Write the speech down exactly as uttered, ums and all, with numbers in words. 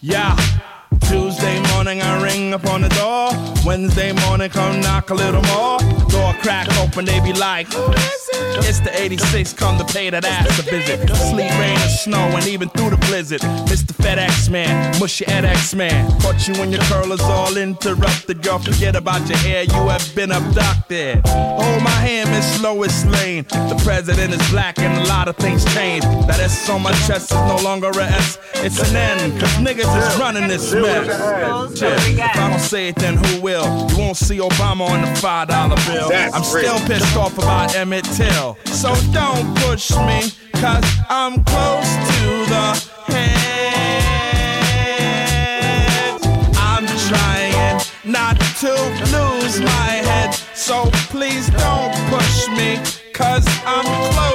Yeah. Tuesday morning I ring up on the door. Wednesday morning come knock a little more. Door crack open, they be like, who is it? It's the eighty-six, come to pay that ass a visit. Sleet, rain, and snow, and even through the blizzard. Mister FedEx man, mushy edX man. Caught you when your curlers all interrupted. Girl, forget about your hair, you have been abducted. Hold my hand, Miss Lois Lane. The president is black and a lot of things change. That S on my chest is no longer a S, it's an N. Cause niggas is running this mess. If I don't say it, then who will? You won't see Obama on the five dollar bill. That's I'm still great. Pissed off about Emmett Till. So don't push me, cause I'm close to the head. I'm trying not to lose my head. So please don't push me, cause I'm close